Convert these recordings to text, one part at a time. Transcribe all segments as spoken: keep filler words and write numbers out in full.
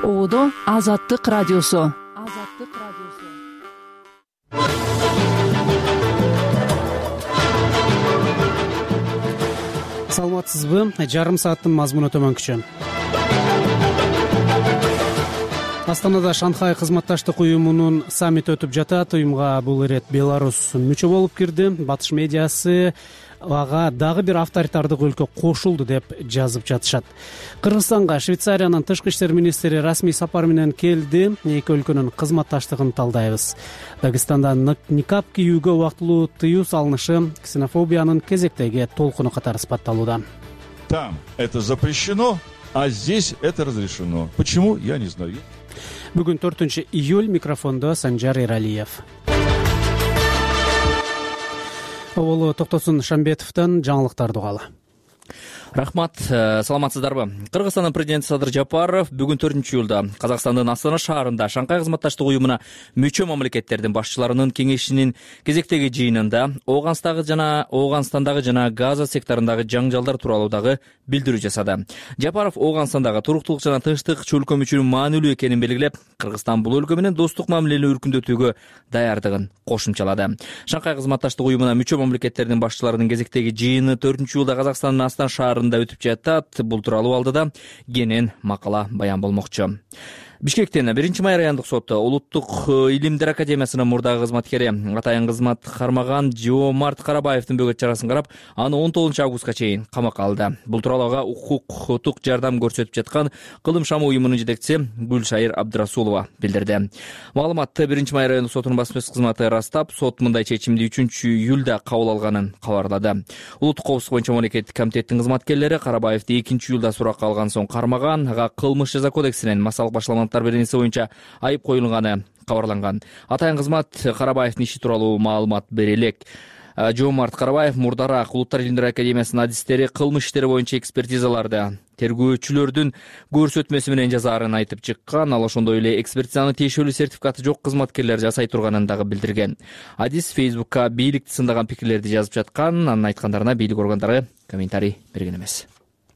Оодо Азаттык радиосу. Азаттык радиосу. Саламатсызбы? Жарым сааттын мазмуну төмөнкүчө. Астанада Шанхай кызматташтык уюмунун саммити өтүп жатат. Уюмга бул ирет Беларусь мүчө болуп кирди. Батыш медиасы ага дагы бир авторитардык өлкө кошулду деп жазып жатышат. Кыргызстанга Швейцариянын тышкы иштер министри расмий сапар менен келди. Эки өлкөнүн кызматташтыгын талдайбыз. Дагыстанда никап кийүүгө убактылуу тыюу салынышы ксенофобиянын кезектеги толкуну катары сыпатталууда. Там это запрещено, а здесь это разрешено. Почему, я не знаю. Бүгүн төртүнчү июль, микрофондо Санжар Эралиев. Оболу Токтосун Шамбетовдон жаңылыктарды угалы. Рахмат, саламатсыздарбы. Кыргызстандын президенти Садыр Жапаров бүгүн төртүнчү июлда Казакстандын Астана шаарында Шанхай кызматташтык уюмуна мүчө мамлекеттердин башчыларынын кеңешинин кезектеги жыйынында Ооганстандагы жана Ооганстандагы жана Газа секторундагы жаңжалдар тууралуу дагы билдирүү жасады. Жапаров Ооганстандагы туруктуулук жана тынчтык чөлкөм үчүн маанилүү экенин белгилеп, Кыргызстан бул өлкө менен достук мамилени өркүндөтүүгө даярдыгын кошумчалады. Шанхай кызматташтык уюмуна мүчө мамлекеттердин башчыларынын кезектеги жыйыны төртүнчү июлда Казакстандын Астана шаарында өтүп жатат. Бул тууралуу алдыда кенен макала баян болмокчу. Бишкектен биринчи май райондук соту Улуттук илимдер академиясынын мурдагы кызматкери атайын кызмат кармаган Жомарт Карабаевдин бөгөт чарасын карап, аны он тогузунчу августка чейин камакка алды. Бул тууралуу ага укуктук жардам көрсөтүп жаткан Кылым Шамы уюмунун жетекчиси Гүлшайыр Абдрасулова билдирди. Маалыматты биринчи май райондук сотунун басма сөз кызматы ырастап, сот мындай чечимди үчүнчү июлда кабыл алганын кабарлады. Улуттук коопсуздук боюнча мамлекеттик комитеттин кызматкерлери Карабаевди экинчи июлда суракка алган соң кармаган, ага кылмыш жаза кодексинин массалык башаламалык беренеси боюнча айып коюлганы кабарланган. Атайын кызмат Карабаевдин иши тууралуу маалымат бере элек. Жомарт Карабаев мурдараак Улуттар илимдер академиясынын адистери кылмыш иштери боюнча экспертизаларды тергөөчүлөрдүн көрсөтмөсү менен жазаарын айтып чыккан. Ал ошондой эле экспертизанын тиешелүү сертификаты жок кызматкерлер жасай турганын дагы билдирген. Адис Фейсбукка бийликти сындаган пикирлерди жазып жаткан. Анын айткандарына бийлик органдары комментарий берген эмес.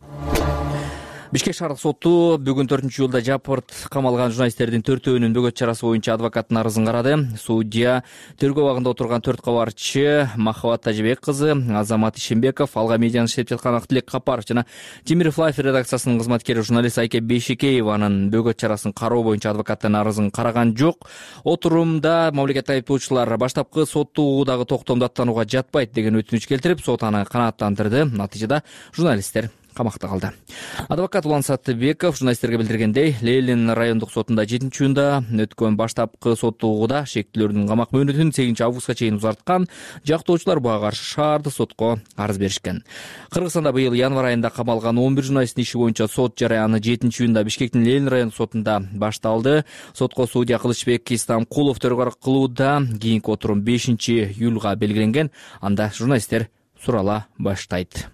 Бишкек шаардык соту бүгүн төртүнчү июлда Жапырт камалган журналисттердин төртөөнүн бөгөт чарасы боюнча адвокаттын арызын карады. Судья тергөө абагында отурган төрт кабарчы Махабат Тажибек кызы, Азамат Ишембеков, Алга медианы иштеп жаткан Актилек Капаров жана Темиров Лайф редакциясынын кызматкери журналист Айке Бейшекееванын бөгөт чарасын кароо боюнча адвокаттын арызын караган жок. Отурумда мамлекеттик айыптоочулар баштапкы соттуу угуудагы токтомду аттанууга жатпайт деген өтүнүч келтирип, сот аны канааттандырды. Натыйжада журналисттер камакта калды. Адвокат Улан Саттыбеков журналисттерге билдиргендей, Ленин райондук сотунда жетинчи июнда өткөн баштапкы соттуу угууда шектүүлөрдүн камак мөөнөтүн сегизинчи августка чейин узарткан. Жактоочулар буга каршы шаардык сотко арыз беришкен. Кыргызстанда быйыл январь айында камалган он бир журналисттин иши боюнча сот жараяны жетинчи июнда Бишкектин Ленин райондук сотунда башталды. Сотко судья Кылычбек Истамкулов төрөгарк кылууда. Кийинки отурум бешинчи июлга белгиленген. Анда журналисттер сурала баштайт.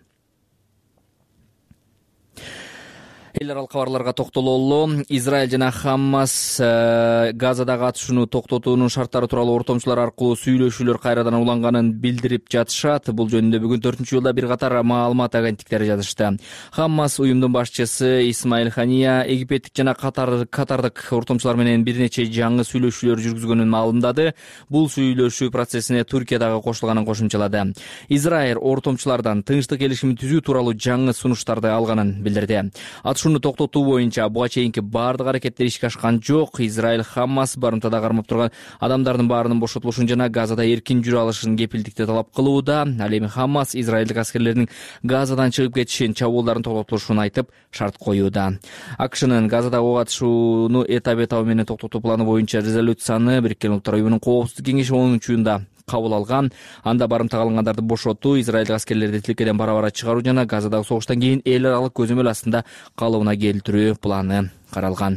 Эл аралык кабарларга токтололу. Израиль жана Хаммас Газадагы атышууну токтотуунун шарттары тууралуу ортомчулар аркылуу сүйлөшүүлөр кайрадан уланганын билдирип жатышат. Бул жөнүндө бүгүн төртүнчү июлда бир катар маалымат агенттиктери жазышты. Хаммас уюмдун башчысы Исмаил Хания египеттик жана Катар катардык ортомчулар менен бир нече жаңы сүйлөшүүлөр жүргүзгөнүн маалымдады. Бул сүйлөшүү процессине Түркия дагы кошулганын кошумчалады. Израиль ортомчулардан тынчтык келишимин түзүү тууралуу жаңы сунуштарды алганын билдирди. Атышууну токтотуу боюнча буга чейинки баардык аракеттер ишке ашкан жок. Израиль Хаммас барымтада кармап турган адамдардын баарынын бошотулушун жана Газада эркин жүрө алышын кепилдикти талап кылууда. Ал эми Хаммас израилдик аскерлердин Газадан чыгып кетишин, чабуулдарын токтотулушун айтып шарт коюуда. АКШнын Газада ок атышууну этап-этабы менен токтотуу планы боюнча резолюцияны Бириккен Улуттар уюмунун коопсуздук кеңеши онунчу июнда кабыл алган. Анда барымтага алынгандарды бошотуу, израилдик аскерлерди тилкеден бара-бара чыгаруу жана Газадагы согуштан кийин эл аралык көзөмөл астында калыбына келтирүү планы каралган.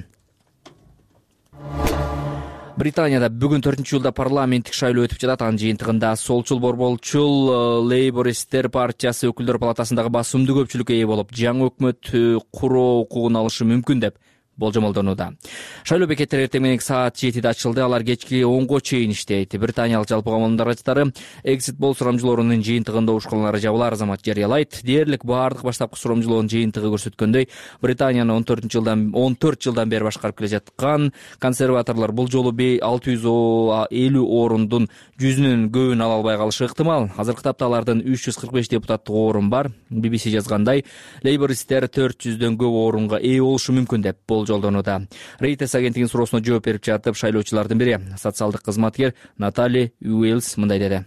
Британияда бүгүн төртүнчү июлда парламенттик шайлоо өтүп жатат. Анын жыйынтыгында солчул борболчул Лейбористтер партиясы өкүлдөр палатасындагы басымдуу көпчүлүккө ээ болуп, жаңы өкмөт куруу укугун алышы мүмкүн деп болжомолдонууда. Шайлоо бекеттери эртең менен саат жетиде ачылды, алар кечки онго чейин иштейт. Британиялык жалпы коомдун дарачтары экзит пол сурамжылоорунун жыйынтыгында ушканалары жабылар азамат жарыялайт. Дээрлик баардык баштапкы сурамжылоонун жыйынтыгы көрсөткөндөй, Британияны он төртүнчү жылдан он төрт жылдан бери башкарып келе жаткан консерваторлор бул жолу алты жүз элүү орундун жүзүнүн көбүн ала албай калышы ыктымал. Азыркы тапта алардын үч жүз кырк беш депутаттык орун бар. би би си жазгандай, лейбористтер төрт жүздөн көп орунга ээ болушу мүмкүн деп болжолдонууда. Reuters агенттигинин суроосуна жооп берип жатып, шайлоочулардын бири, социалдык кызматкер Натали Уэльс мындай деди.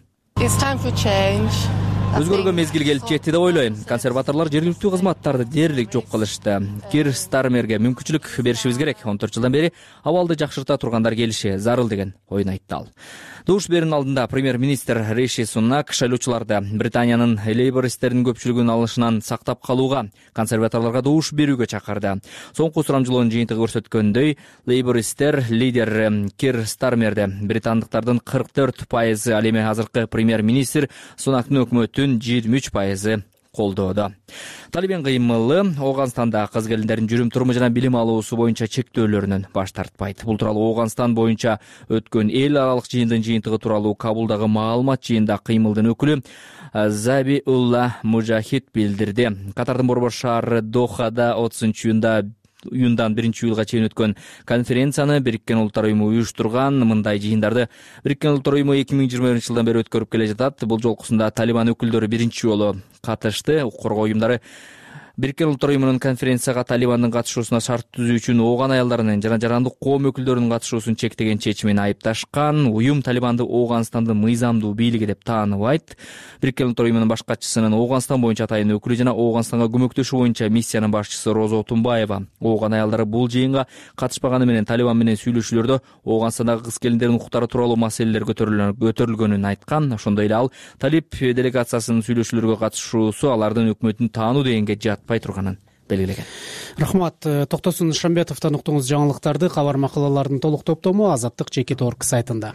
Өзгөргөн мезгил келип жетти деп ойлойм. Консерваторлор жергиликтүү кызматтарды дээрлик жок кылышты. Кир Стармерге мүмкүнчүлүк беришибиз керек. он төрт жылдан бери абалды жакшырта тургандар келиши зарыл деген оюн айтты ал. Добуш берүүнүн алдында премьер-министр Риши Сунак шайлоочуларды Британиянын лейбористтердин көпчүлүгүн алышынан сактап калууга, консерваторлорго добуш берүүгө чакырды. Соңку сурамжылоонун жыйынтыгы көрсөткөндөй, лейбористтер лидер Кир Стармерди британдыктардын кырк төрт пайызы, ал эми азыркы премьер-министр Сунактын өкмөтүн жыйырма үч пайызы колдоодо. Талибан кыймылы Ооганстанда кыз келиндердин жүрүм туруму жана билим алуусу боюнча чектөөлөрүнөн баш тартпайт. Бул тууралуу Ооганстан боюнча өткөн эл аралык жыйындын жыйынтыгы тууралуу Кабулдагы маалымат жыйында кыймылдын өкүлү Забиулла Мужахид билдирди. Катардын борбор шаары Дохада отузунчу июнда июндан биринчи июлга чейин өткөн конференцияны Бириккен Улуттар уюму уюштурган. Мындай жыйындарды Бириккен Улуттар уюму эки миң жыйырма биринчи жылдан бери өткөрүп келе жатат. Бул жолкусунда Талибан өкүлдөрү биринчи жолу катышты. Укук коргоо уюмдары Бириккен Улуттар уюмунун конференцияга Талибандын катышуусуна шарт түзүү үчүн ооган аялдарынын жана жарандык коом өкүлдөрүнүн катышуусун чектеген чечимин айыпташкан. Уюм Талибанды Ооганстандын мыйзамдуу бийлиги деп тааныбайт. Бириккен Улуттар уюмунун баш катчысынын Ооганстан боюнча атайын өкүлү жана Ооганстанга көмөктөшүү боюнча миссиянын башчысы Роза Отунбаева ооган аялдары бул жыйынга катышпаганы менен Талибан менен сүйлөшүүлөрдө Ооганстандагы кыз келиндердин укуктары тууралуу маселелер көтөрүлгөнүн айткан. Ошондой эле ал Талиб делегациясынын сүйлөшүүлөргө катышуусу алардын өкмөтүн таануу дегенге жатпай турганын белгилеген. Рахмат. Токтосун Шамбетовдон уктуңуз жаңылыктарды. Кабар макалалардын толук топтому Азаттык Чекит орг сайтында.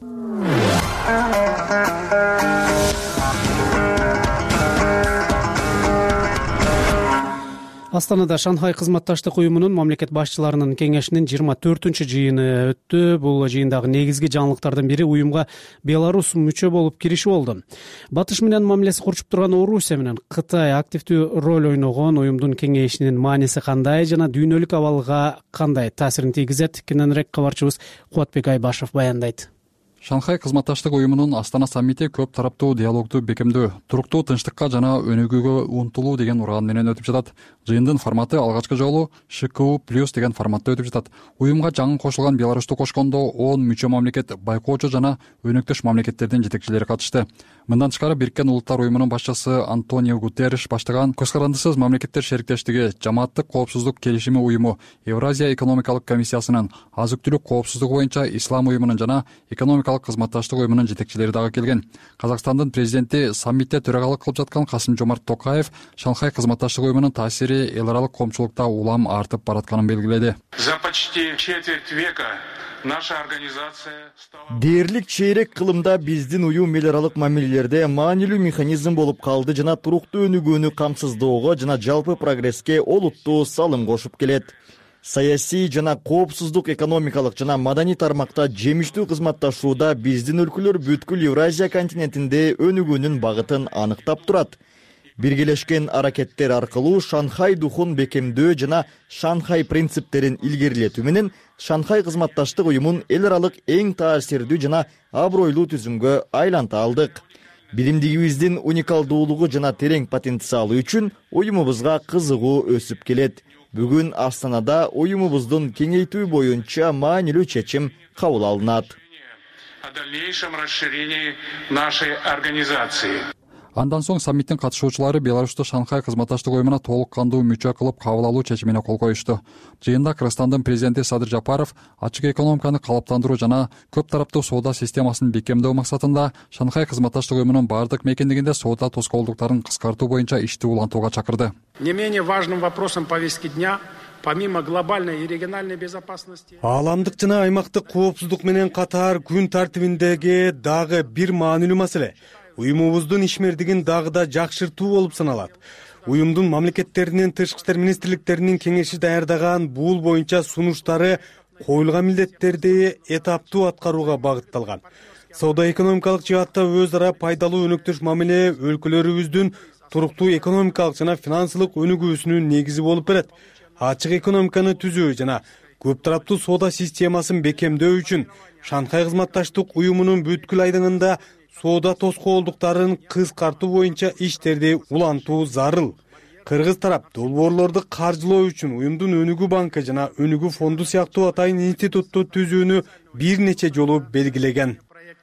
Астанада Шанхай кызматташтык уюмунун мамлекет башчыларынын кеңешинин жыйырма төртүнчү жыйыны өттү. Бул жыйындагы негизги жаңылыктардын бири уюмга Беларусь мүчө болуп кириши болду. Батыш менен мамилеси курчуп турган Орусия менен Кытай активдүү роль ойногон уюмдун кеңешинин мааниси кандай жана дүйнөлүк абалга кандай таасирин тийгизет? Кененирээк кабарчыбыз Кубатбек Айбашев баяндайт. Шанхай кызматташтык уюмунун Астана саммити көп тараптуу диалогду бекемдөө, туруктуу тынчтыкка жана өнүгүүгө умтулуу деген уран менен өтүп жатат. Жыйындын форматы алгачкы жолу Ш К У плюс деген форматта өтүп жатат. Уюмга жаңы кошулган Беларусьту кошкондо он мүчө мамлекет, байкоочу жана өнөктөш мамлекеттердин жетекчилери катышты. Мындан тышкары Бириккен Улуттар уюмунун башчысы Антонио Гутерриш баштаган көз карандысыз мамлекеттер шериктештиги, жамааттык коопсуздук келишими уюму, Евразия экономикалык комиссиясынын, азык-түлүк коопсуздугу боюнча Ислам уюмунун жана экономикалык кызматташтык уюмунун жетекчилери дагы келген. Казакстандын президенти саммитте төрагалык кылып жаткан Касым-Жомарт Токаев Шанхай кызматташтык уюмунун таасири эл аралык коомчулукта улам артып баратканын белгиледи. За почти четверть века наша организация стала... Дээрлик чейрек кылымда биздин уюм эл аралык мамилелерде маанилүү механизм болуп калды жана туруктуу өнүгүүнү камсыздоого жана жалпы прогресске олуттуу салым кошуп келет. Саясий жана коопсуздук, экономикалык жана маданий тармакта жемиштүү кызматташууда биздин өлкөлөр бүткүл Евразия континентинде өнүгүүнүн багытын аныктап турат. Биргелешкен аракеттер аркылуу Шанхай духун бекемдөө жана Шанхай принциптерин илгерилетүү менен Шанхай кызматташтык уюмун эл аралык эң таасирдүү жана абройлуу түзүмгө айланта алдык. Биримдигибиздин уникалдуулугу жана терең потенциалы үчүн уюмубузга кызыгуу өсүп келет. Бүгүн Астанада уюмубуздун кеңейтүү боюнча маанилүү чечим кабыл алынат. О дальнейшем расширении нашей организации. Андан соң саммиттин катышуучулары Беларусьту Шанхай кызматташтык уюмуна толук кандуу мүчө кылып кабыл алуу чечимине кол коюшту. Жыйында Кыргызстандын президенти Садыр Жапаров ачык экономиканы калыптандыруу жана көп тараптуу соода системасын бекемдөө максатында Шанхай кызматташтык уюмунун бардык мекендигинде соода тоскоолдуктарын кыскартуу боюнча ишти улантууга чакырды. Не менее важным вопросом повестки дня помимо глобальной и региональной безопасности. Ааламдык жана аймактык коопсуздук менен катар күн тартибиндеги дагы бир маанилүү маселе уюмубуздун ишмердигин дагы да жакшыртуу болуп саналат. уюмдун мамлекеттеринин тышкы иштер министрликтеринин кеңеши даярдаган бул боюнча сунуштары коюлган милдеттерди этаптуу аткарууга багытталган. Сауда-экономикалык жаатта өз ара пайдалуу өнөктөш мамиле өлкөлөрүбүздүн туруктуу экономикалык жана финансылык өнүгүүсүнүн негизи болуп берет. Ачык экономиканы түзүү жана көп тараптуу соода системасын бекемдөө үчүн Шанхай кызматташтык уюмунун бүткүл айдыңында соода тоскоолдуктарын кыскартуу боюнча иштерди улантуу зарыл. Кыргыз тарап долбоорлорду каржылоо үчүн уюмдун өнүгүү банкы жана өнүгүү фонду сыяктуу атайын институтту түзүүнү бир нече жолу белгилеген.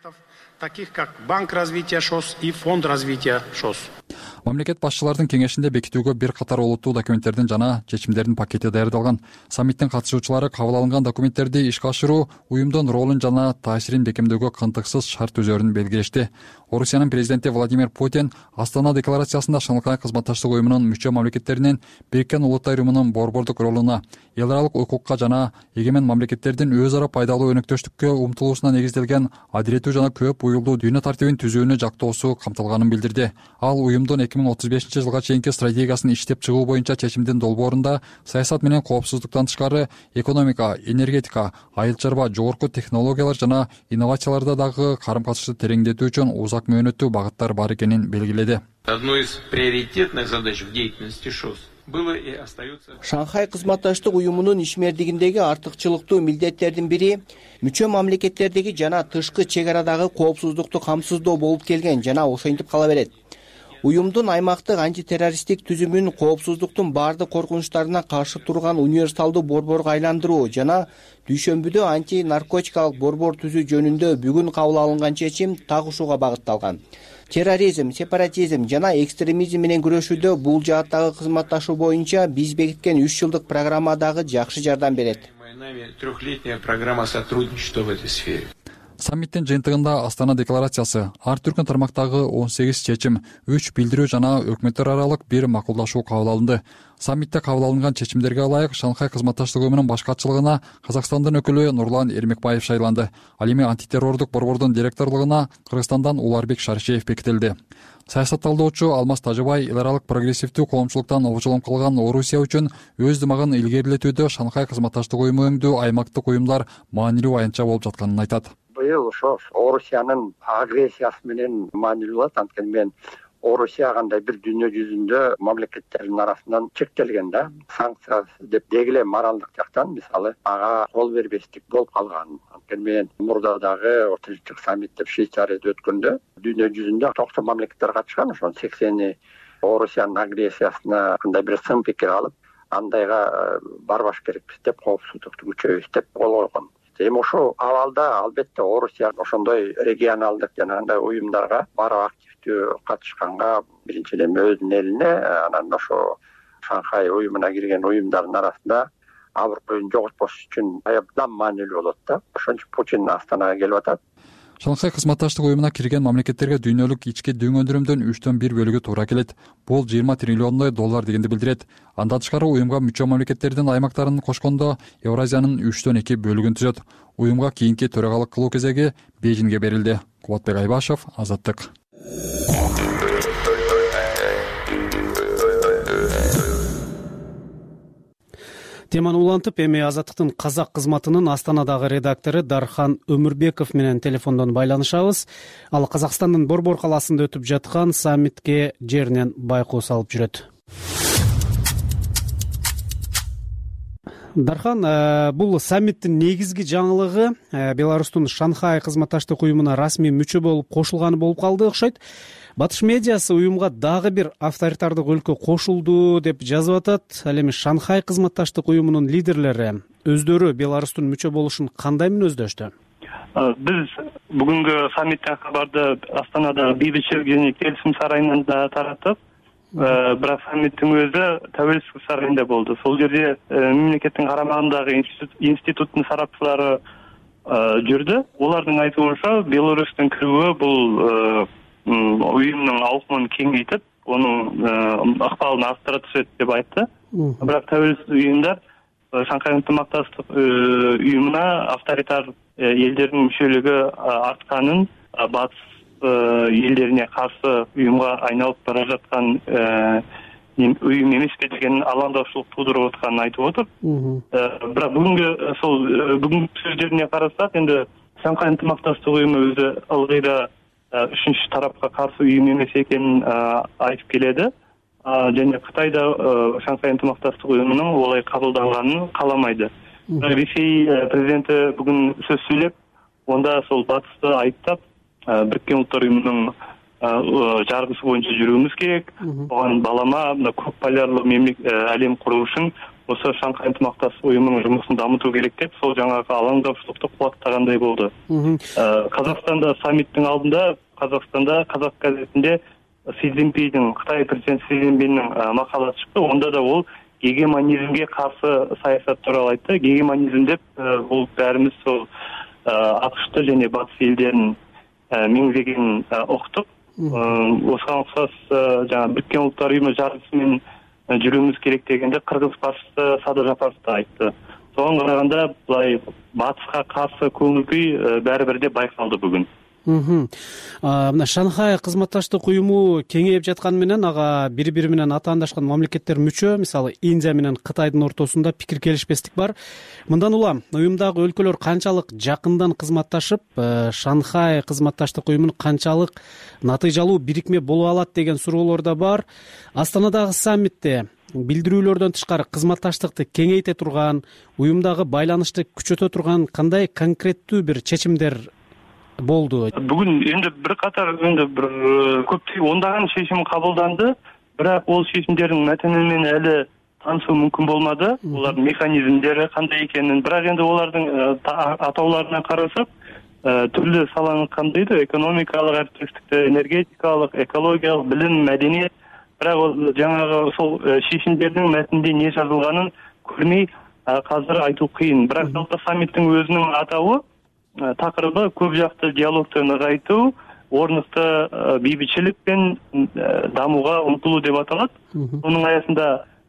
Таких как Банк развития ШОС и Фонд развития ШОС. Мамлекет башчылардын кеңешинде бекитүүгө бир катар олуттуу документтердин жана чечимдердин пакети даярдалган. Саммиттин катышуучулары кабыл алынган документтерди ишке ашыруу, уюмдун ролун жана таасирин бекемдөөгө кантыксыз шарт түзөрүн белгилешти. Орусиянын президенти Владимир Путин Астана декларациясында Шанхай кызматташтык уюмунун мүчө мамлекеттеринин Бириккен Улуттар уюмунун борбордук ролуна, эл аралык укукка жана эгемен мамлекеттердин өз ара пайдалуу өнөктөштүккө умтулуусуна негизделген адилеттүү жана көп уюлдуу дүйнө тартибин түзүүнү жактоосу камтылганын билдирди. Ал уюмдун эки миң отуз бешинчи жылга чейинки стратегиясын иштеп чыгуу боюнча чечимдин долбоорунда саясат менен коопсуздуктан тышкары экономика, энергетика, айыл чарба, жогорку технологиялар жана инновацияларда дагы карым-катышты тереңдетүү үчүн узак мөөнөттүү багыттар бар экенин белгиледи. Одной из приоритетных задач в деятельности ШОС было и остается. Шанхай кызматташтык уюмунун ишмердигиндеги артыкчылыктуу милдеттердин бири мүчө мамлекеттердеги жана тышкы чек арадагы коопсуздукту камсыздоо болуп келген жана ошентип кала берет. Уюмдун аймактык антитеррористтик түзүмүн коопсуздуктун баардык коркунучтарына каршы турган универсалдуу борборго айландыруу жана дүйшөмбүдө анти-наркотикалык борбор түзүү жөнүндө бүгүн кабыл алынган чечим так ушуга багытталган. Терроризм, сепаратизм жана экстремизм менен күрөшүүдө бул жааттагы кызматташуу боюнча биз бекиткен үч жылдык программа дагы жакшы жардам берет. Трехлетняя программа сотрудничества в этой сфере. Саммиттин жыйынтыгында Астана декларациясы, ар түркүн тармактагы он сегиз чечим, үч билдирүү жана өкмөттөр аралык бир макулдашуу кабыл алынды. Саммитте кабыл алынган чечимдерге ылайык Шанхай кызматташтык уюмунун баш катчылыгына Казакстандын өкүлү Нурлан Эрмекбаев шайланды. Ал эми антитеррордук борбордун директорлугуна Кыргызстандан Уларбек Шаршеев бекитилди. Саясатталдоочу Алмаз Тажыбай эл аралык прогрессивдүү коомчулуктан обжолом кылган Орусия үчүн өз дымагын илгерилетүүдө Шанхай кызматташтык уюму өңдүү аймактык уюмдар маанилүү аянтча болуп жатканын айтат. Быйыл ошо Орусиянын агрессиясы менен маанилүү болот. Анткени мен Орусия кандай бир дүйнө жүзүндө мамлекеттердин арасынан чектелген да, санкция деп дегиле моралдык жактан мисалы ага кол бербестик болуп калган. Анткени мен мурда дагы Орточулук саммит деп Швейцарияда өткөндө дүйнө жүзүндө токсон мамлекеттер катышкан, ошонун сексени Орусиянын агрессиясына кандай бир сын пикир алып, андайга барбаш керекпиз деп коопсуздукту күчөйбүз деп кол койгон. Эми ошол абалда албетте Орусия ошондой регионалдык жана андай уюмдарга барып активдүү катышканга биринчиден өзүнүн элине, анан ошо Шанхай уюмуна кирген уюмдардын арасында абройун жоготпош үчүн абдан маанилүү болот да. Ошон үчүн Путин Астанага келип атат. Шанхай кызматташтык уюмуна кирген мамлекеттерге дүйнөлүк ички дөң өндүрүмдөн үчтөн бир бөлүгү туура келет. Бул жыйырма триллиондой доллар дегенди билдирет. Андан тышкары уюмга мүчө мамлекеттердин аймактарын кошкондо Евразиянын үчтөн эки бөлүгүн түзөт. Уюмга кийинки төрагалык кылуу кезеги Бейжиңге берилди. Кубатбек Айбашев, Азаттык. Теманы улантып, эми Азаттыктын казак кызматынын Астанадагы редактору Дархан Өмүрбеков менен телефондон байланышабыз. Ал Казакстандын Борбор каласында өтүп жаткан саммитке жеринен байкоо салып жүрөт. Дархан, бул саммиттин негизги жаңылыгы Беларустун Шанхай кызматташтык уюмуна расмий мүчө болуп кошулганы болуп калды окшойт. Батыш медиасы уюмга дагы бир авторитардык өлкө кошулду деп жазып атат. Ал эми Шанхай кызматташтык уюмунун лидерлери өздөрү Беларустун мүчө болушун кандай мүнөздөштү? Биз бүгүнкү саммиттен кабарды Астанада бейбитчилик жана келисим сарайынан да тараттык. Бирок саммиттин өзү Тәуелсиздик сарайында болду. Сол жерде мамлекеттин карамагындагы институттун сарапчылары жүрдү. Олардын айтуунча Беларустун кирүүгө бул уюмдун аукмун кеңейтип, онун акыбалын арттыра түшөт деп айтты. Бирок Тәуелсиз уюмдар Шанхай ынтымакташтык уюмуна авторитар элдердин мүчөлүгү артканын, батыс элдерине каршы уюмга айналып бара жаткан уюм эмеспи деген алаңдаушылык туудуруп атканын айтып отур. Бирок бүгүнкү сол бүгүнкү сөздөрүнө карасак, энди Шанхай ынтымакташтык уюму өзү ылгый да үчүнчү тарапка каршы уюм эмес экенин айтып келеді. Және Кытай да Шанхай ынтымакташтык уюмунун олай кабылданганын кааламайды. Ресей президенти бүгүн сөз сүйлөп, онда сол батысты айыптап, Бириккен Улуттар уюмунун жаргысы боюнча жүрүүбүз керек. Оған балама көп полярлы әлем куруу үчүн осы Шанхай ынтымакташтык уюмунун жумушун дамытуу керек деп, сол жаңағы алаңдаушылыкты кубаттагандай болду. Казакстанда саммиттин алдында, Казакстанда Казак газетинде Си Цзиньпиндин, Кытай президенти Си Цзиньпиндин макаласы чыкты. Онда да ол гегемонизмге каршы саясат тууралуу айтты. Гегемонизм деп бул баарыбыз сол АКШты және батыс элдерин меңзегенин уктук. Осыған ұқсас жаңа Бириккен Улуттар уюму жаргысы менен жүрүүбүз керек дегенде кыргыз башчысы Садыр Жапаров да айтты. Соған караганда былай батыска каршы көңүл күй баары бир байкалды бүгүн. Мына Шанхай кызматташтык уюму кеңейип жатканы менен ага бири-бири менен атаандашкан мамлекеттер мүчө, мисалы Индия менен Кытайдын ортосунда пикир келишпестик бар. Мындан улам уюмдагы өлкөлөр канчалык жакындан кызматташып, Шанхай кызматташтык уюмунун канчалык натыйжалуу бирикме боло алат деген суроолор да бар. Астанадагы саммитте билдирүүлөрдөн тышкары кызматташтыкты кеңейте турган, уюмдагы байланышты күчөтө турган кандай конкреттүү бир чечимдер болду? Бүгүн енді бір қатар енді бір көптеген ондаған шешім қабылданды, бірақ ол шешімдердің мәтінімен әлі танысу мүмкін болмады. Олардың механизмдері қандай екенін, бірақ енді олардың атауларына қарасақ, түрлі саланы қамтиды: экономикалық әріптестікті, энергетикалық, экологиялық, білім, мәдениет. Бірақ жаңағы сол шешімдердің мәтінінде не жазылғанын көрмей қазір айту қиын. Бірақ жалпы саммиттің өзінің атауы, тақырыбы көп жақты диалогты нығайту, орнықты бейбітшілік пен дамуға ұмтылу деп аталады. Оның аясында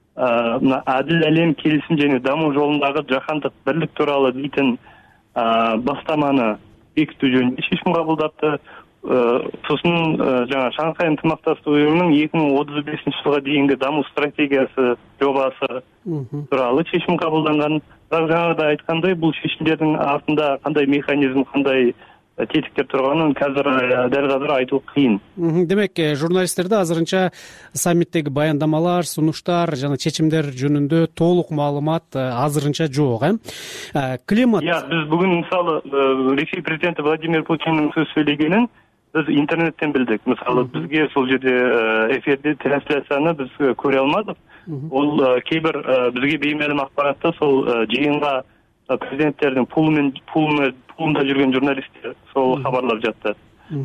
әділ әлем, келісім және даму жолындағы жаһандық бірлік туралы дейтін бастаманы бекіту жөнінде шешім қабылдапты. Сосын жаңа Шанхай ынтымақтастық ұйымының екі мың отыз бесінші жылға дейінгі даму стратегиясы жобасы туралы шешім қабылданған. Бірақ жаңағыда айтқандай, бұл шешімдердің артында қандай механизм, қандай тетіктер тұрғанын қазір дәл қазір айту қиын. Демек, журналисттерде азырынча саммиттеги баяндамалар, сунуштар жана чечимдер жөнүндө толук маалымат азырынча жок, э? Климат. Я, біз бүгін мысалы Ресей президенті Владимир Путиннің сөз сөйлегенін біз интернеттен білдік. Мысалы бізге сол жерде эфирде трансляцияны біз көре алмадық. Ол кейбір бізге беймәлім ақпаратты сол жиынға президенттердің пулында жүрген журналисттер сол хабарлап жатты.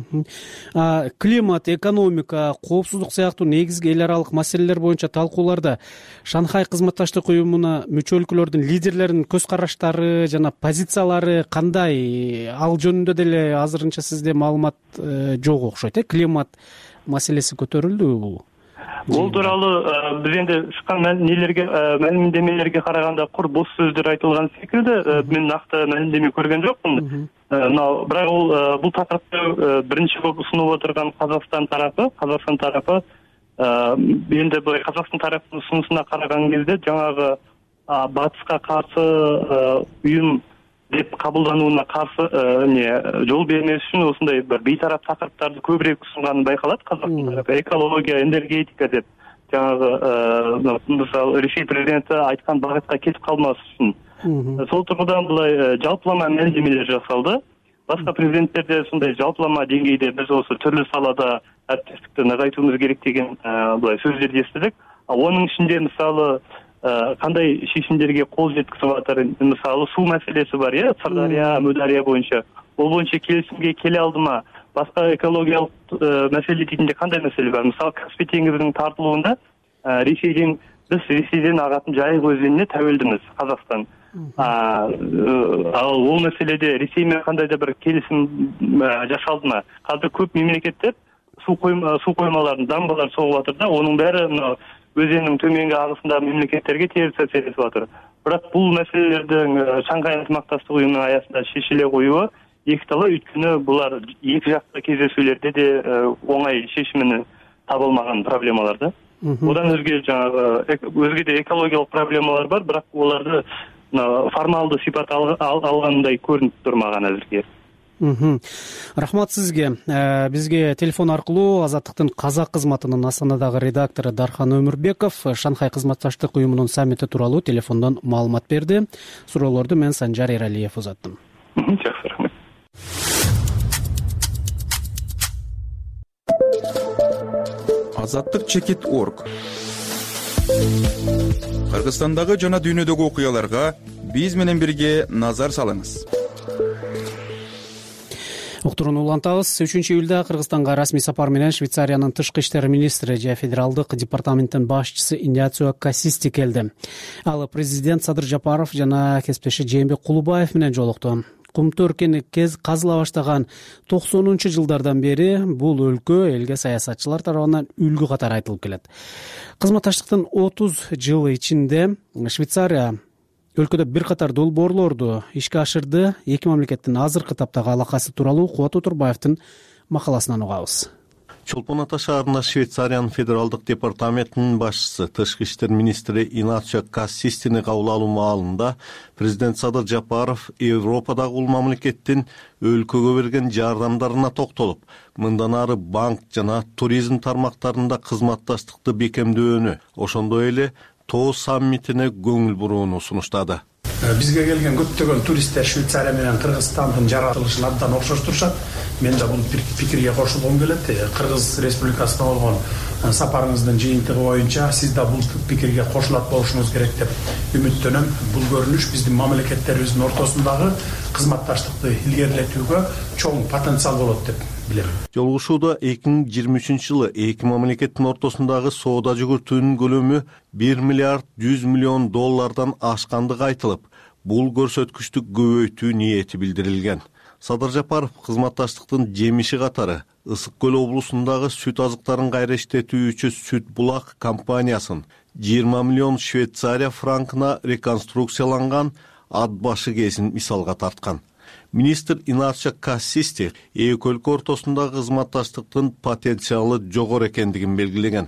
Климат, экономика, коопсуздук сыяктуу негизги эл аралык маселелер боюнча талкууларда Шанхай кызматташтык уюмуна мүчө өлкөлөрдүн лидерлеринин көз караштары жана позициялары кандай? Ал жөнүндө деле азырынча сизде маалымат жок окшойт, э? Климат маселеси көтөрүлдүбү? Ол туралы біз енді шыққан мәлімдемелерге қарағанда құр бос сөздер айтылған секілді, мен нақты мәлімдеме көрген жоқпын. Бірақ ол бұл тақырыпты бірінші болып ұсынып отырған Қазақстан тарапы, Қазақстан тарапы енді Қазақстан тарапының ұсынысына қараған кезде жаңағы батысқа қарсы ұйым деп қабылдануына қарсы жол бермес үшін осындай бір бейтарап тақырыптарды көбірек ұсынғанын байқалады. Қазақстан тарапы экология, энергетика деп жаңағы мысалы Ресей президенті айтқан бағытқа кетіп қалмас үшін. Сол тұрғыдан бұлай жалпылама мәлімдемелер жасалды. Басқа президенттер де сондай жалпылама деңгейде біз осы түрлі салада әріптестікті нығайтуымыз керек деген бұлай сөздерді естідік. Оның ішінде мысалы қандай шешімдерге қол жеткізіп жатыр, мысалы су мәселесі бар, иә, Сырдария, Әмудария бойынша. Ол бойынша келісімге келе алды ма? Басқа экологиялық мәселе дейтінде қандай мәселе бар? Мысалы Каспий теңізінің тартылуында Ресейден, біз Ресейден ағатын Жайық өзеніне тәуелдіміз, Қазақстан. Ал ол мәселеде Ресеймен қандай да бір келісім жасалды ма? Қазір көп мемлекеттер су қоймаларын, дамбалар соғып жатыр да, оның бәрі өзеннің төменгі ағысында мемлекеттерге теріс әсер етіп жатыр. Бірақ бұл мәселелердің Шанхай ынтымақтастық ұйымының аясында шешіле қоюы екіталай, өйткені бұлар екі жақты кездесулерде де оңай шешімін табылмаған проблемаларды. одан өзге жанагы өзге де экологиялык проблемалар бар, бирок оларды формалдуу сипат алгандай көрүнүп турмаган азыркы. Рахмат сизге. Бизге телефон аркылуу Азаттыктын казак кызматынын Астанадагы редактору Дархан Өмүрбеков Шанхай кызматташтык уюмунун саммити тууралуу телефондон маалымат берди. Суроолорду мен Санжар Эралиев узаттым. Жакшы, рахмат. Азаттык чекит точка орг. Кыргызстандагы жана дүйнөдөгү окуяларга биз менен бирге назар салыңыз. Уктурууну улантабыз. үчүнчү июлда Кыргызстанга расмий сапар менен Швейцариянын тышкы иштер министри же федералдык департаменттин башчысы Иницио Кассисти келди. Ал президент Садыр Жапаров жана кесиптеши Жээнбек Кулубаев менен жолукту. Кумту өркени кез казыла баштаган токсонунчу жылдардан бери бул өлкө элге саясатчылар тарабынан үлгү катары айтылып келет. Кызматташтыктын отуз жылы ичинде Швейцария өлкөдө бир катар долбоорлорду ишке ашырды. Эки мамлекеттин азыркы таптагы алакасы тууралуу Кубат Отурбаевдин макаласынан угабыз. Чолпон Ата шаарында Швейцариянын федералдык департаментинин башчысы, тышкы иштер министри Иницио Кассистини кабыл алуу маалында президент Садыр Жапаров Европадагы бул мамлекеттин өлкөгө берген жардамдарына токтолуп, мындан ары банк жана туризм тармактарында кызматташтыкты бекемдөөнү, ошондой эле тоо саммитине көңүл бурууну сунуштады. Бизге келген көптөгөн туристтер Швейцария менен Кыргызстандын жаратылышын абдан окшоштурушат. Мен да бул пикирге кошулгум келет. Кыргыз Республикасына болгон сапарыңыздын жыйынтыгы боюнча сиз да бул пикирге кошулат болушуңуз керек деп үмүттөнөм. Бул көрүнүш биздин мамлекеттерибиздин ортосундагы кызматташтыкты илгерилетүүгө чоң потенциал болот деп билем. Жолугушууда эки миң жыйырма үчүнчү жылы эки мамлекеттин ортосундагы соода жүгүртүүнүн көлөмү бир миллиард жүз миллион доллардан ашкандыгы айтылып, бул көрсөткүчтү көбөйтүү ниети билдирилген. Садыр Жапаров кызматташтыктын жемиши катары Ысык көл облусундагы сүт азыктарын кайра иштетүүчү Сүт булак компаниясын жыйырма миллион Швейцария франкына реконструкцияланган ат башы кезин мисалга тарткан. Министр Иницио Кассисти эки өлкө ортосундагы кызматташтыктын потенциалы жогору экендигин белгилеген.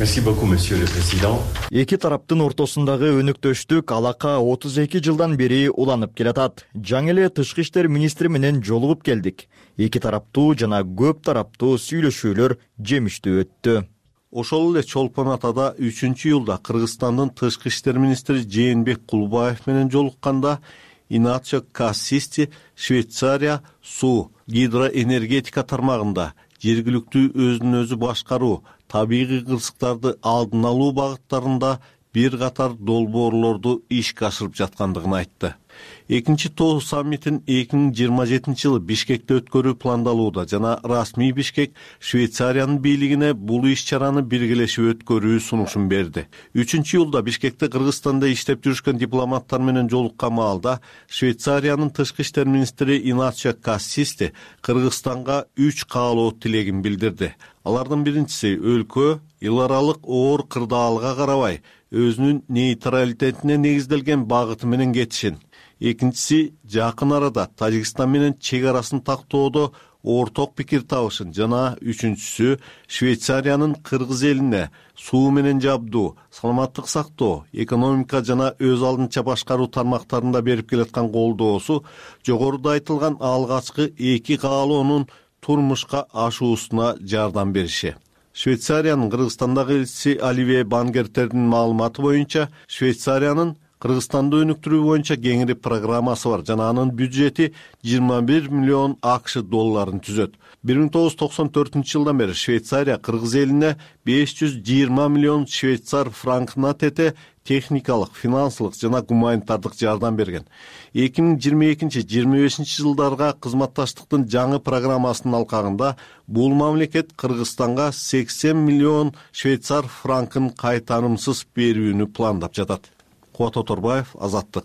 Эки тараптын ортосундагы өнүктөштүк алака отуз эки жылдан бери уланып келатат. Жаңы эле тышкы иштер министри менен жолугуп келдик. Эки тараптуу жана көп тараптуу сүйлөшүүлөр жемиштүү өттү. Ошол эле Чолпон Атада үчүнчү июлда Кыргызстандын тышкы иштер министри Жээнбек Кулубаев менен жолукканда Иницио Кассисти Швейцария суу, гидроэнергетика тармагында жергиликтүү өзүн өзү башкаруу, табигый кырсыктарды алдын алуу багыттарында бир катар долбоорлорду ишке ашырып жаткандыгын айтты. Экинчи тоо саммитин эки миң жыйырма жетинчи жылы Бишкекте өткөрүү пландалууда жана расмий Бишкек Швейцариянын бийлигине бул иш-чараны биргелешип өткөрүү сунушун берди. үчүнчү июлда Бишкекте Кыргызстанда иштеп жүрүшкөн дипломаттар менен жолуккан маалда Швейцариянын тышкы иштер министри Иницио Кассисти Кыргызстанга үч каалоо тилегин билдирди. Алардын биринчиси өлкө эл аралык оор кырдаалга карабай өзүнүн нейтралитетине негизделген багыты менен кетишин. Экинчиси жакын арада Тажикстан менен чек арасын тактоодо орток пикир табышын жана үчүнчүсү Швейцариянын Кыргыз элине суу менен жабдуу, саламаттык сактоо, экономика жана өз алдынча башкаруу тармактарында берип келаткан колдоосу жогоруда айтылган алгачкы эки каалоонун турмушка ашуусуна жардам бериши. Швейцариянын Кыргызстандагы элчиси Оливье Бангертердин маалыматы боюнча Швейцариянын Кыргызстанды өнүктүрүү боюнча кеңири программасы бар жана анын бюджети жыйырма бир миллион акш долларын түзөт. бир миң тогуз жүз токсон төртүнчү жылдан бери Швейцария Кыргыз элине беш жүз жыйырма миллион швейцар франкына тете техникалык, финансылык жана гуманитардык жардам берген. эки миң жыйырма экинчи жыйырма бешинчи жылдарга кызматташтыктын жаңы программасынын алкагында бул мамлекет Кыргызстанга сексен миллион швейцар франкын кайтарымсыз берүүнү пландап жатат. Кубат Отурбаев, Азаттык.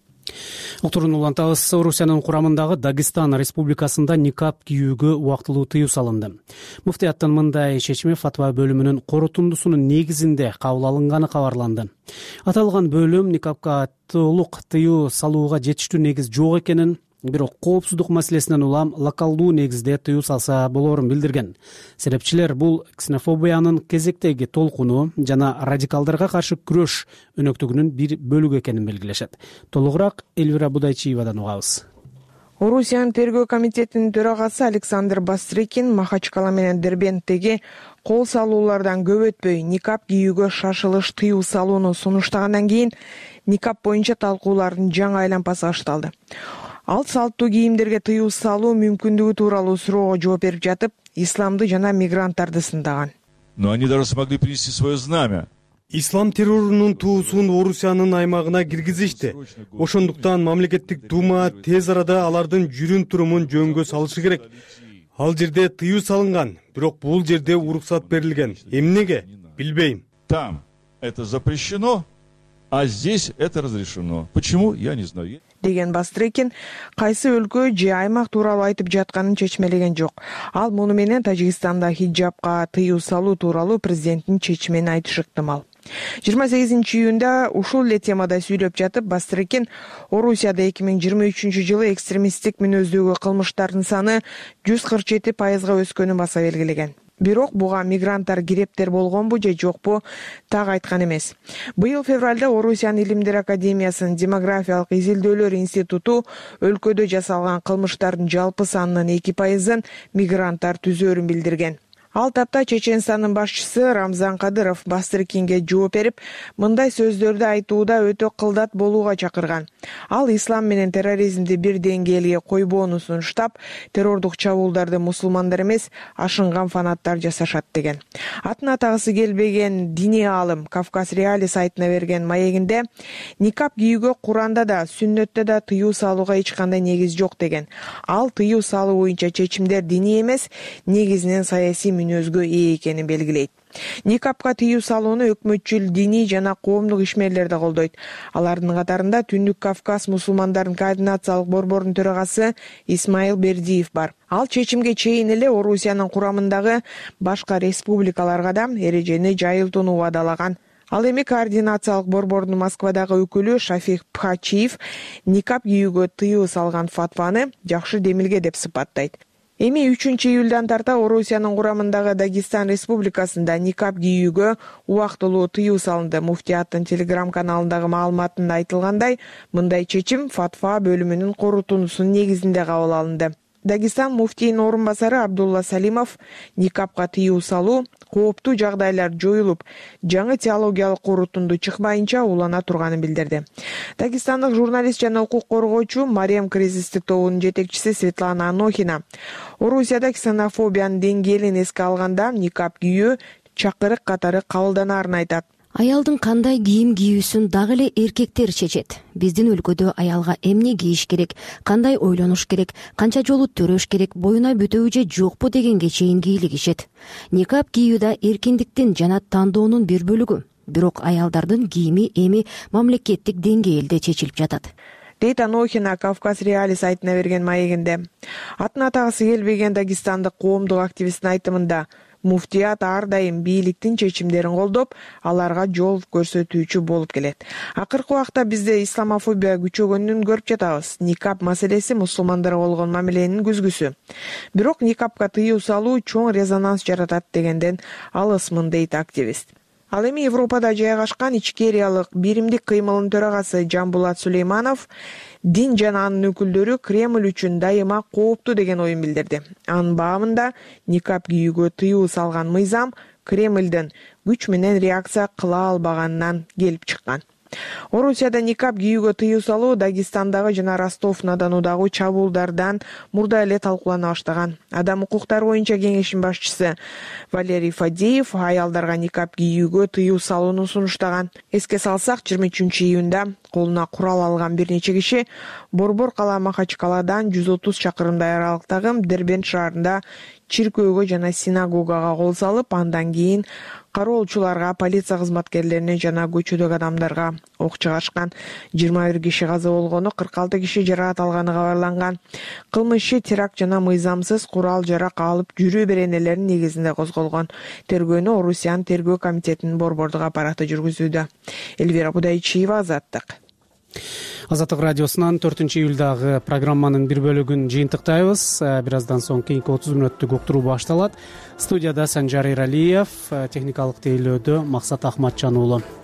Уктурууну улантабыз. Орусиянын курамындагы Дагестан Республикасында никап кийүүгө убактылуу тыюу салынды. Муфтияттын мындай чечими фатва бөлүмүнүн корутундусунун негизинде кабыл алынганы кабарланды. Аталган бөлүм никапка толук тыюу салууга жетиштүү негиз жок экенин, бирок коопсуздук маселесинен улам локалдуу негизде тыюу салса болоорун билдирген. Серепчилер бул ксенофобиянын кезектеги толкуну жана радикалдарга каршы күрөш өнөктүгүнүн бир бөлүгү экенин белгилешет. Толугураак Эльвира Будайчиевадан угабыз. Орусиянын тергөө комитетинин төрагасы Александр Бастрыкин Махачкала менен Дербенттеги кол салуулардан көп өтпөй никап кийүүгө шашылыш тыюу салууну сунуштагандан кийин никап боюнча талкуулардын жаңы айлампасы башталды. Ал салттуу кийимдерге тыюу салуу мүмкүндүгү тууралуу суроого жооп берип жатып, исламды жана мигранттарды сындаган. Но они даже смогли принести свое знамя. Ислам террорунун туусун Орусиянын аймагына киргизишти. Ошондуктан мамлекеттик дума тез арада алардын жүрүм турумун жөнгө салышы керек. Ал жерде тыюу салынган, бирок бул жерде уруксат берилген. Эмнеге? Билбейм. Там это запрещено, а здесь это разрешено. Почему? Я не знаю. Деген Бастрыкин кайсы өлкө же аймак тууралуу айтып жатканын чечмелеген жок. Ал муну менен Тажикстанда хиджабка тыюу салуу тууралуу президенттин чечимин айтышы ыктымал. жыйырма сегизинчи июнда ушул эле темада сүйлөп жатып, Бастрыкин Орусияда эки миң жыйырма үчүнчү жылы экстремисттик мүнөздөгү кылмыштардын саны жүз кырк жети пайызга өскөнүн баса белгилеген. Бирок буга мигранттар кирептер болгонбу же жокпу так айткан эмес. Быйыл февралда Орусиянын Илимдер академиясынын демографиялык изилдөөлөр институту өлкөдө жасалган кылмыштардын жалпы санынын эки пайызын мигранттар түзөөрүн билдирген. Ал тапта Чеченстандын башчысы Рамзан Кадыров Бастрыкинге жооп берип, мындай сөздөрдү айтууда өтө кылдат болууга чакырган. Ал ислам менен терроризмди бир деңгээлге койбоону сунуштап, террордук чабуулдарды мусулмандар эмес, ашынган фанаттар жасашат деген. Атын атагысы келбеген диний аалым Кавказ Реали сайтына берген маегинде никап кийүүгө Куранда да, сүннөттө да тыюу салууга эч кандай негиз жок деген. Ал тыюу салуу боюнча чечимдер диний эмес, негизинен саясий мүнөзгө ээ экенин белгилейт. Никапка тыюу салууну өкмөтчүл диний жана коомдук ишмерлер да колдойт. Алардын катарында Түндүк Кавказ мусулмандардын координациялык борборунун төрагасы Исмаил Бердиев бар. Ал чечимге чейин эле Орусиянын курамындагы башка республикаларга да эрежени жайылтууну убадалаган. Ал эми координациялык борбордун Москвадагы өкүлү Шафик Пхачиев никап кийүүгө тыюу салган фатваны жакшы демилге деп сыпаттайт. Эми үчүнчү июлдан тарта Орусиянын курамындагы Дагестан республикасында никап кийүүгө убактылуу тыюу салынды. Муфтияттын телеграм каналындагы маалыматында айтылгандай, мындай чечим фатва бөлүмүнүн корутуунусунун негизинде кабыл алынды. Дагестан муфтийинин орун басары Абдулла Салимов никапка тыюу салуу кооптуу жагдайлар жоюлуп, жаңы теологиялык корутунду чыкпайынча улана турганын билдирди. Дагестандык журналист жана укук коргоочу Мариям кризистик тобунун жетекчиси Светлана Анохина Орусияда ксенофобиянын деңгээлин эске алганда никап кийүү чакырык катары кабылданаарын айтат. Аялдын кандай кийим кийүүсүн дагы эле эркектер чечет. Биздин өлкөдө аялга эмне кийиш керек, кандай ойлонуш керек, канча жолу төрөш керек, боюна бүтөбү же жокпу дегенге чейин кийлигишет. Никап кийүү да эркиндиктин жана тандоонун бир бөлүгү. Бирок аялдардын кийими эми мамлекеттик деңгээлде чечилип жатат. Дейт Анохина Кавказ Реали сайтына берген маегинде. Атын атагысы келбеген дагестандык коомдук активисттин айтымында муфтият ар дайым бийликтин чечимдерин колдоп, аларга жол көрсөтүүчү болуп келет. Акыркы убакта бизде исламофобия күчөгөнүн көрүп жатабыз. Никап маселеси мусулмандарга болгон мамиленин күзгүсү. Бирок никапка тыюу салуу чоң резонанс жаратат дегенден алысмын дейт активист. Ал эми Европада жайгашкан Ичкериялык биримдик кыймылынын төрагасы Жамбулат Сулейманов дин жана анын өкүлдөрү Кремль үчүн дайыма кооптуу деген оюн билдирди. Анын баамында никап кийүүгө тыюу салган мыйзам Кремлдин күч менен реакция кыла албаганынан келип чыккан. Орусияда никап кийүүгө тыюу салуу Дагестандагы жана Ростов-на-Донудагы чабуулдардан мурда эле талкуулана баштаган. Адам укуктары боюнча кеңештин башчысы Валерий Фадеев аялдарга никап кийүүгө тыюу салууну сунуштаган. Эске салсак, жыйырма үчүнчү июнда колуна курал алган бир нече киши Борбор кала Махачкаладан жүз отуз чакырымдай аралыктагы Дербент шаарында чиркөөгө жана синагогага кол салып, андан кийин кароолчуларга, полиция кызматкерлерине жана көчөдөгү адамдарга ок чыгарышкан. жыйырма бир киши каза болгону, кырк алты киши жаракат алганы кабарланган. Кылмыш теракт жана мыйзамсыз курал-жарак алып жүрүү беренелеринин негизинде козголгон. Тергөөнү Орусиянын тергөө комитетинин борбордук аппараты жүргүзүүдө. Эльвира Будайчиева, Азаттык. азаттык радиосунан төртүнчү июлдагы программанын бир бөлүгүн жыйынтыктайбыз. Бир аздан соң кийинки отуз мүнөттүк уктуруу башталат. Студияда Санжар Эралиев, техникалык тейлөөдө Максат Ахматжан уулу.